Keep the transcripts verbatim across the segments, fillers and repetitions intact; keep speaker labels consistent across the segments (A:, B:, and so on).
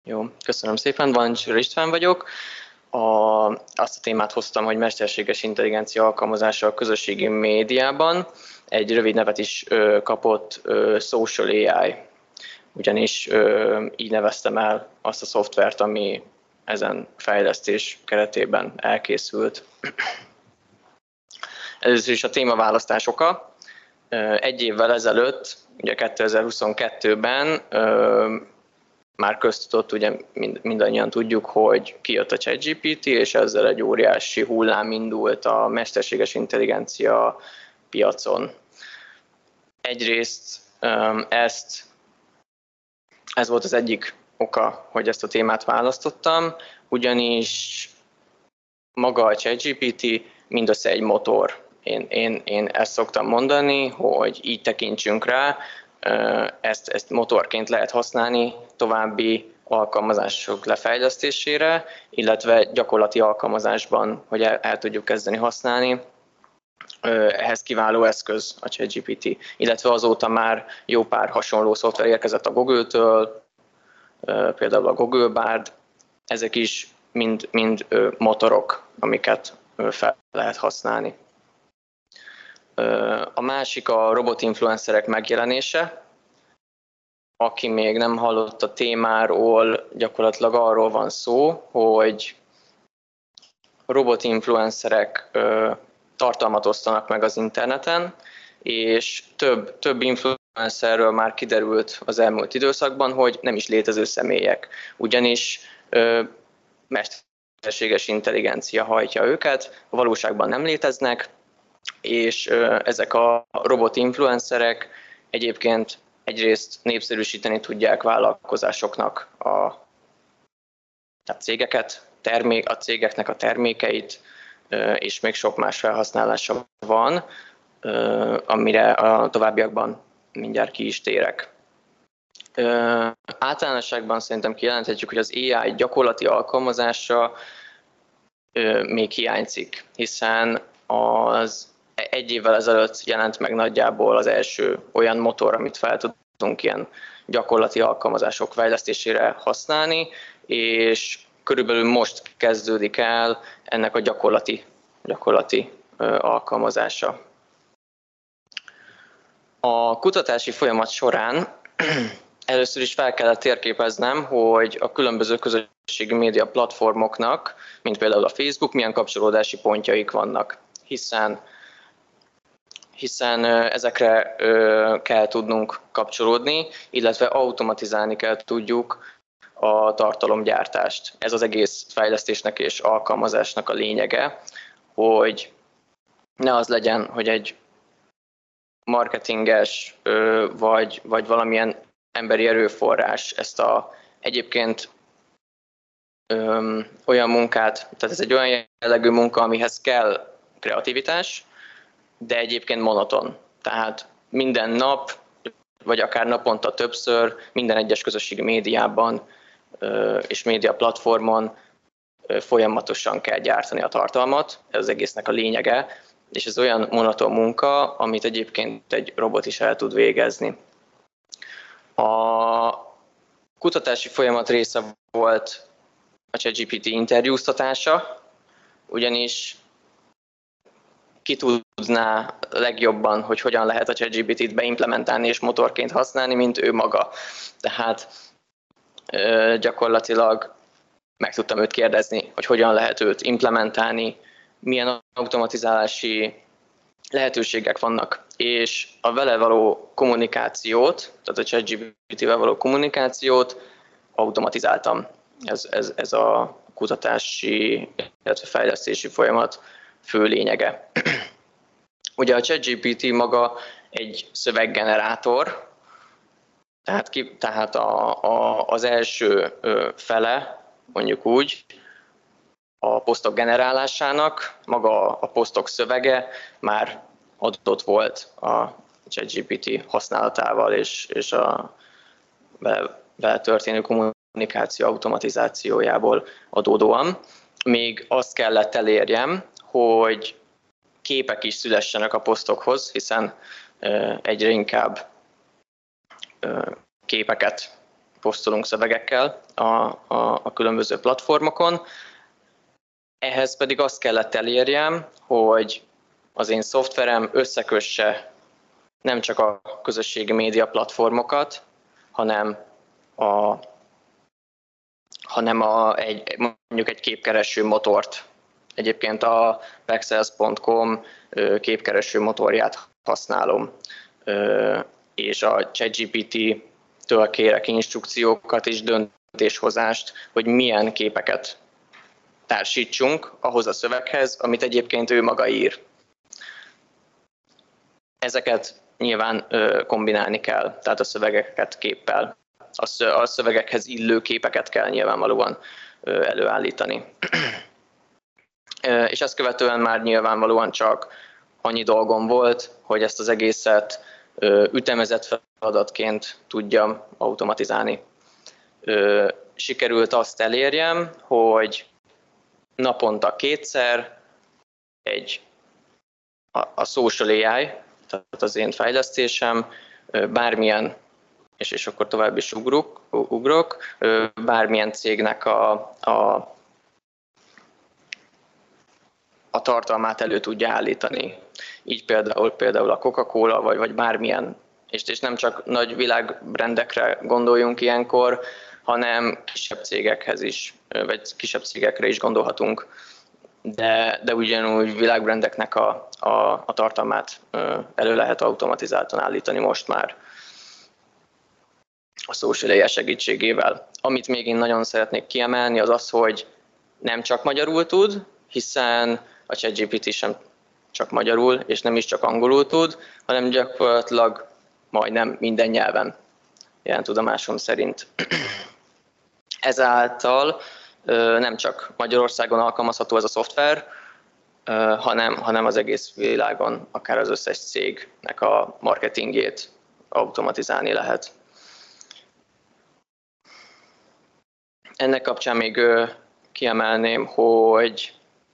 A: Jó, köszönöm szépen, Vancsőr István vagyok. A, azt a témát hoztam, hogy mesterséges intelligencia alkalmazása a közösségi médiában. Egy rövid nevet is ö, kapott, ö, Social á i, ugyanis ö, így neveztem el azt a szoftvert, ami ezen fejlesztés keretében elkészült. Először is a témaválasztás oka. Egy évvel ezelőtt, ugye kétezer-huszonkettőben ö, már köztudott, ugye mind, mindannyian tudjuk, hogy kijött a ChatGPT, és ezzel egy óriási hullám indult a mesterséges intelligencia piacon. Egyrészt ezt, ez volt az egyik oka, hogy ezt a témát választottam, ugyanis maga a ChatGPT mindössze egy motor. Én, én, én ezt szoktam mondani, hogy így tekintsünk rá, ezt, ezt motorként lehet használni további alkalmazások lefejlesztésére, illetve gyakorlati alkalmazásban, hogy el, el tudjuk kezdeni használni. Ehhez kiváló eszköz a ChatGPT, illetve azóta már jó pár hasonló szoftver érkezett a Google-től, például a Google Bard, ezek is mind, mind motorok, amiket fel lehet használni. A másik a robotinfluencerek megjelenése. Aki még nem hallott a témáról, gyakorlatilag arról van szó, hogy robotinfluencerek tartalmat osztanak meg az interneten, és több, több influencerről már kiderült az elmúlt időszakban, hogy nem is létező személyek. Ugyanis ö, mesterséges intelligencia hajtja őket, a valóságban nem léteznek, és ö, ezek a robotinfluencerek egyébként egyrészt népszerűsíteni tudják vállalkozásoknak a, a cégeket, termék, a cégeknek a termékeit, és még sok más felhasználása van, amire a továbbiakban mindjárt ki is térek. Általánosságban szerintem kijelenthetjük, hogy az á i gyakorlati alkalmazása még hiányzik, hiszen az egy évvel ezelőtt jelent meg nagyjából az első olyan motor, amit fel tudunk ilyen gyakorlati alkalmazások fejlesztésére használni, és körülbelül most kezdődik el ennek a gyakorlati, gyakorlati alkalmazása. A kutatási folyamat során először is fel kellett térképeznem, hogy a különböző közösségi média platformoknak, mint például a Facebook, milyen kapcsolódási pontjaik vannak, hiszen hiszen ezekre kell tudnunk kapcsolódni, illetve automatizálni kell tudjuk a tartalomgyártást. Ez az egész fejlesztésnek és alkalmazásnak a lényege, hogy ne az legyen, hogy egy marketinges vagy, vagy valamilyen emberi erőforrás ezt a egyébként öm, olyan munkát, tehát ez egy olyan jellegű munka, amihez kell kreativitás, de egyébként monoton. Tehát minden nap, vagy akár naponta többször, minden egyes közösségi médiában és média platformon folyamatosan kell gyártani a tartalmat, ez az egésznek a lényege, és ez olyan monoton munka, amit egyébként egy robot is el tud végezni. A kutatási folyamat része volt a ChatGPT interjúztatása, ugyanis ki tudná legjobban, hogy hogyan lehet a ChatGPT-t beimplementálni és motorként használni, mint ő maga. Tehát gyakorlatilag meg tudtam őt kérdezni, hogy hogyan lehet őt implementálni, milyen automatizálási lehetőségek vannak, és a vele való kommunikációt, tehát a ChatGPT-vel való kommunikációt automatizáltam. Ez, ez, ez a kutatási, illetve fejlesztési folyamat fő lényege. Ugye a ChatGPT maga egy szöveggenerátor, tehát, ki, tehát a, a, az első fele, mondjuk úgy, a posztok generálásának, maga a posztok szövege már adott volt a ChatGPT használatával és, és a vele történő kommunikáció automatizációjából adódóan. Még azt kellett elérjem, hogy képek is szülessenek a posztokhoz, hiszen egyre inkább képeket posztolunk szövegekkel a, a, a különböző platformokon. Ehhez pedig azt kellett elérjem, hogy az én szoftverem összekösse nem csak a közösségi média platformokat, hanem a, hanem a, egy, mondjuk egy képkereső motort. Egyébként a pexels pont com képkereső motorját használom, és a ChatGPT-től kérek instrukciókat és döntéshozást, hogy milyen képeket társítsunk ahhoz a szöveghez, amit egyébként ő maga ír. Ezeket nyilván kombinálni kell, tehát a szövegeket képpel. A szövegekhez illő képeket kell nyilvánvalóan előállítani. És ezt követően már nyilvánvalóan csak annyi dolgom volt, hogy ezt az egészet ütemezett feladatként tudjam automatizálni. Sikerült azt elérjem, hogy naponta kétszer egy a, a Social á i, tehát az én fejlesztésem, bármilyen, és, és akkor tovább is ugrok, ugrok bármilyen cégnek a, a, a tartalmát elő tudja állítani. Így például, például a Coca-Cola, vagy, vagy bármilyen, és, és nem csak nagy világbrendekre gondoljunk ilyenkor, hanem kisebb cégekhez is, vagy kisebb cégekre is gondolhatunk, de, de ugyanúgy világbrendeknek a, a, a tartalmát elő lehet automatizáltan állítani most már a Social á i segítségével. Amit még én nagyon szeretnék kiemelni, az az, hogy nem csak magyarul tud, hiszen a ChatGPT sem csak magyarul, és nem is csak angolul tud, hanem gyakorlatilag majdnem minden nyelven, jelen tudomásom szerint. Ezáltal nem csak Magyarországon alkalmazható ez a szoftver, hanem, hanem az egész világon, akár az összes cégnek a marketingjét automatizálni lehet. Ennek kapcsán még kiemelném, hogy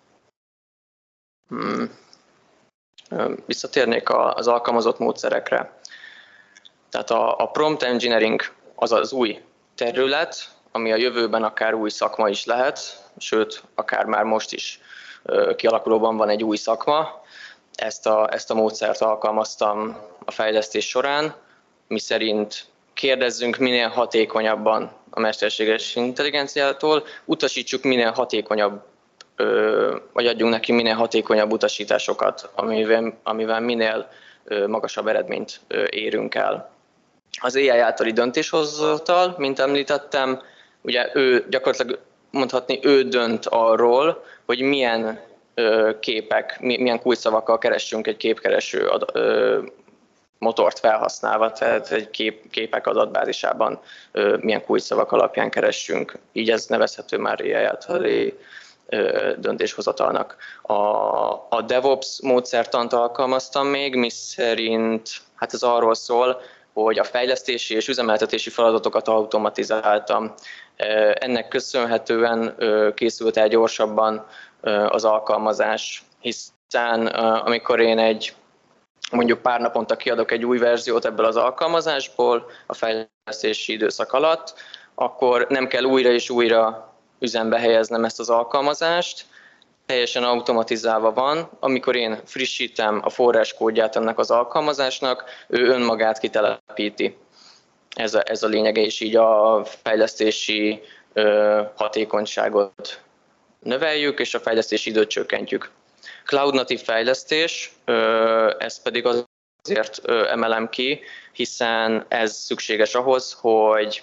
A: hmm, visszatérnék az alkalmazott módszerekre. Tehát a, a prompt engineering az az új terület, ami a jövőben akár új szakma is lehet, sőt, akár már most is kialakulóban van egy új szakma. Ezt a, ezt a módszert alkalmaztam a fejlesztés során, miszerint kérdezzünk minél hatékonyabban a mesterséges intelligenciától, utasítsuk minél hatékonyabb, vagy adjunk neki minél hatékonyabb utasításokat, amivel, amivel minél magasabb eredményt érünk el. Az á i általi döntéshozatal, mint említettem, ugye ő gyakorlatilag mondhatni, ő dönt arról, hogy milyen képek, milyen kulcsszavakkal keressünk egy képkereső ad, ö, motort felhasználva, tehát egy kép, képek adatbázisában ö, milyen kulcsszavak alapján keressünk. Így ez nevezhető már á i általi ö, döntéshozatalnak. A, a DevOps módszertant alkalmaztam még, miszerint hát ez arról szól, hogy a fejlesztési és üzemeltetési feladatokat automatizáltam. Ennek köszönhetően készült el gyorsabban az alkalmazás, hiszen amikor én egy mondjuk pár naponta kiadok egy új verziót ebből az alkalmazásból a fejlesztési időszak alatt, akkor nem kell újra és újra üzembe helyeznem ezt az alkalmazást, teljesen automatizálva van. Amikor én frissítem a forráskódját ennek az alkalmazásnak, ő önmagát kitelepíti. Ez a, ez a lényege, és így a fejlesztési ö, hatékonyságot növeljük, és a fejlesztési időt csökkentjük. Cloud natív fejlesztés, ö, ezt pedig azért ö, emelem ki, hiszen ez szükséges ahhoz, hogy,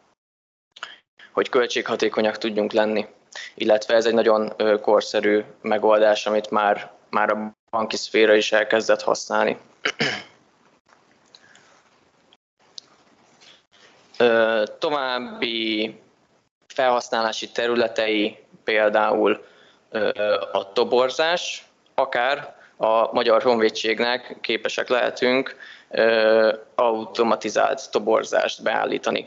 A: hogy költséghatékonyak tudjunk lenni. Illetve ez egy nagyon ö, korszerű megoldás, amit már, már a banki szféra is elkezdett használni. További felhasználási területei például a toborzás, akár a Magyar Honvédségnek képesek lehetünk automatizált toborzást beállítani.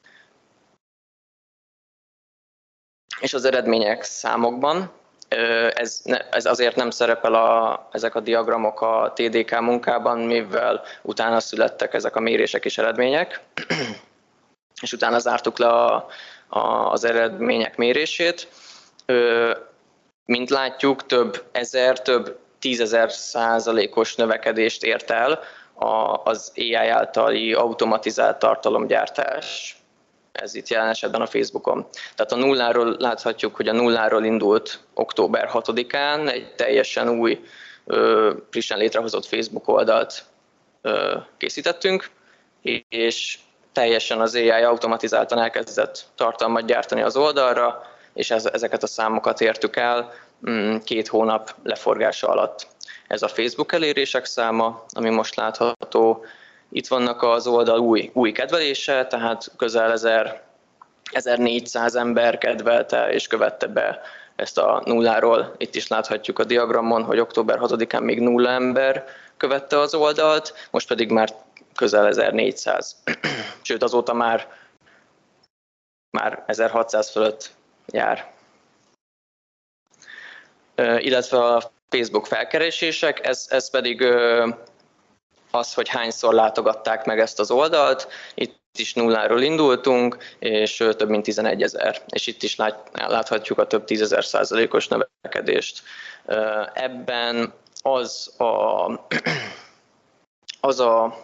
A: És az eredmények számokban, ez, ez azért nem szerepel a, ezek a diagramok a té dé ká munkában, mivel utána születtek ezek a mérések és eredmények. és utána zártuk le a, a, az eredmények mérését. Mint látjuk, több ezer, több tízezer százalékos növekedést ért el az á i általi automatizált tartalomgyártás. Ez itt jelen esetben a Facebookon. Tehát a nulláról láthatjuk, hogy a nulláról indult október hatodikán egy teljesen új, frissen létrehozott Facebook oldalt készítettünk, és teljesen az á i automatizáltan elkezdett tartalmat gyártani az oldalra, és ezeket a számokat értük el két hónap leforgása alatt. Ez a Facebook elérések száma, ami most látható. Itt vannak az oldal új, új kedvelése, tehát közel ezernégyszáz ember kedvelte és követte be ezt a nulláról. Itt is láthatjuk a diagramon, hogy október hatodikán még nulla ember követte az oldalt, most pedig már közel ezernégyszáz. Sőt, azóta már, már ezerhatszáz fölött jár. Illetve a Facebook felkeresések, ez, ez pedig az, hogy hányszor látogatták meg ezt az oldalt. Itt is nulláról indultunk, és több mint tizenegyezer. És itt is lát, láthatjuk a több tízezer százalékos növekedést. Ebben az a, az a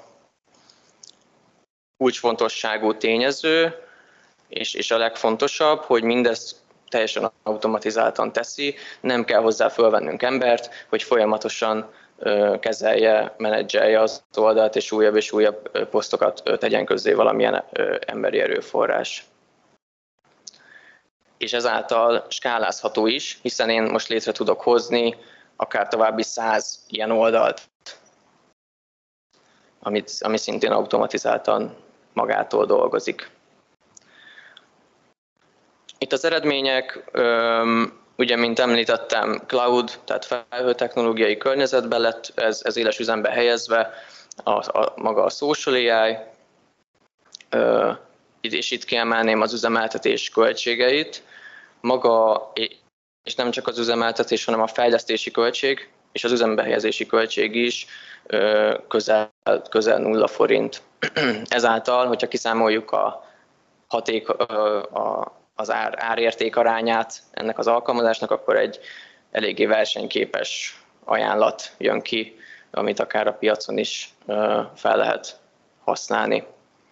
A: kulcsfontosságú tényező, és, és a legfontosabb, hogy mindezt teljesen automatizáltan teszi, nem kell hozzá fölvennünk embert, hogy folyamatosan kezelje, menedzselje az oldalt, és újabb és újabb posztokat tegyen közzé valamilyen emberi erőforrás. És ezáltal skálázható is, hiszen én most létre tudok hozni akár további száz ilyen oldalt, amit, ami szintén automatizáltan magától dolgozik. Itt az eredmények, ugye, mint említettem, cloud, tehát felhőtechnológiai környezetben lett ez, ez éles üzembe helyezve, a, a, maga a social á i, és itt kiemelném az üzemeltetés költségeit. Maga, és nem csak az üzemeltetés, hanem a fejlesztési költség és az üzembe helyezési költség is közel, közel nulla forint. Ezáltal, hogyha kiszámoljuk a haték, a az ár, árérték arányát ennek az alkalmazásnak, akkor egy eléggé versenyképes ajánlat jön ki, amit akár a piacon is fel lehet használni.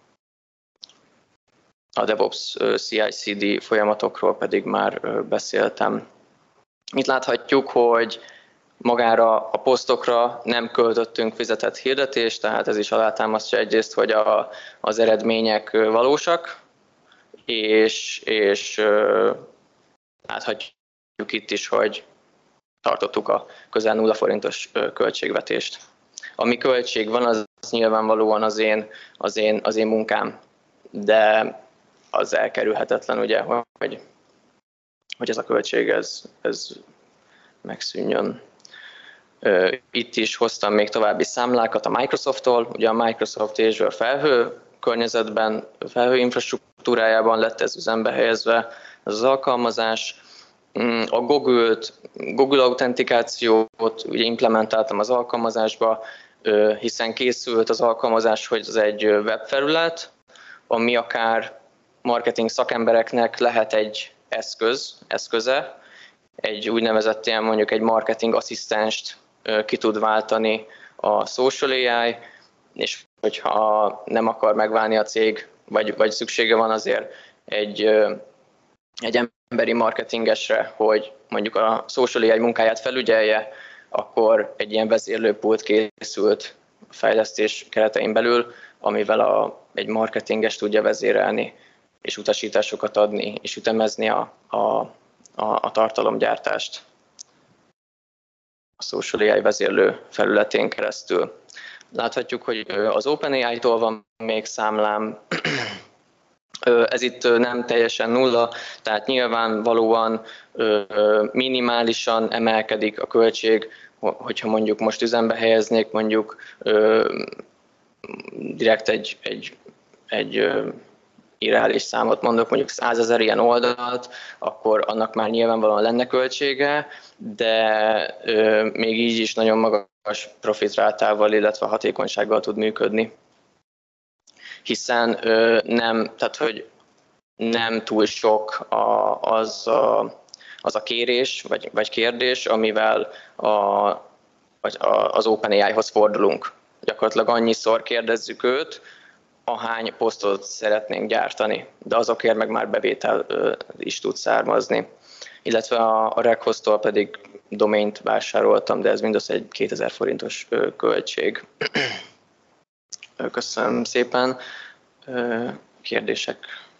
A: A DevOps cé i cé dé folyamatokról pedig már beszéltem. Itt láthatjuk, hogy magára a posztokra nem költöttünk fizetett hirdetést, tehát ez is alátámasztja egyrészt, hogy a, az eredmények valósak, és, és uh, láthatjuk itt is, hogy tartottuk a közel nulla forintos uh, költségvetést. Ami költség van, az nyilvánvalóan az én, az én, az én munkám, de az elkerülhetetlen, ugye, hogy, hogy ez a költség ez, ez megszűnjön. Uh, itt is hoztam még további számlákat a Microsofttól, ugye a Microsoft Azure felhő környezetben, felhő infrastruktúrájában lett ez üzembe helyezve ez az alkalmazás. A Google-t, Google autentikációt ugye implementáltam az alkalmazásba, hiszen készült az alkalmazás, hogy ez egy webfelület, ami akár marketing szakembereknek lehet egy eszköz, eszköze, egy úgynevezett ilyen mondjuk egy marketing asszisztenst ki tud váltani a social á i, és hogyha nem akar megválni a cég, vagy, vagy szüksége van azért egy, egy emberi marketingesre, hogy mondjuk a social á i munkáját felügyelje, akkor egy ilyen vezérlőpult készült a fejlesztés keretein belül, amivel a, egy marketinges tudja vezérelni, és utasításokat adni, és ütemezni a, a, a, a tartalomgyártást a social á i vezérlő felületén keresztül. Láthatjuk, hogy az OpenAI-tól van még számlám, ez itt nem teljesen nulla, tehát nyilvánvalóan minimálisan emelkedik a költség, hogyha mondjuk most üzembe helyeznék, mondjuk direkt egy, egy, egy irreális számot mondok, mondjuk százezer ilyen oldalt, akkor annak már nyilvánvalóan lenne költsége, de még így is nagyon magas profitrátával, illetve hatékonysággal tud működni. hiszen nem, tehát hogy nem túl sok a, az, a, az a kérés vagy, vagy kérdés, amivel a, az OpenAI-hoz fordulunk. Gyakorlatilag annyiszor kérdezzük őt, ahány posztot szeretnénk gyártani, de azokért meg már bevétel is tud származni. Illetve a, a Reghoztól pedig domaint vásároltam, de ez mindössze egy kétezer forintos költség. Köszönöm szépen. Kérdések?